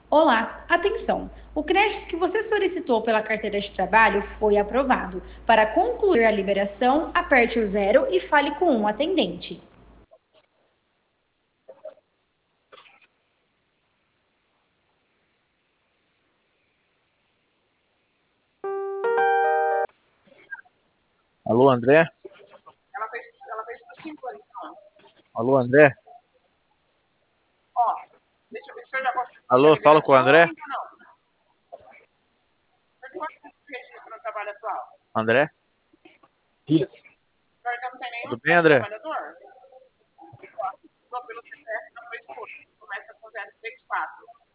Olá, atenção! O crédito que você solicitou pela carteira de trabalho foi aprovado. Para concluir a liberação, aperte o zero e fale com um atendente. Alô, André? Ela fez por 5 anos, não. Alô, André? Ó, o senhor já conseguiu a Alô, fala com o liberação ou André? ainda não? Mas qual é o registro no trabalho atual? André? Isso. O senhor ainda não tem nenhum Tudo bem, sócio André? trabalhador? Só pelo CPF da sua esposa, que começa com 034.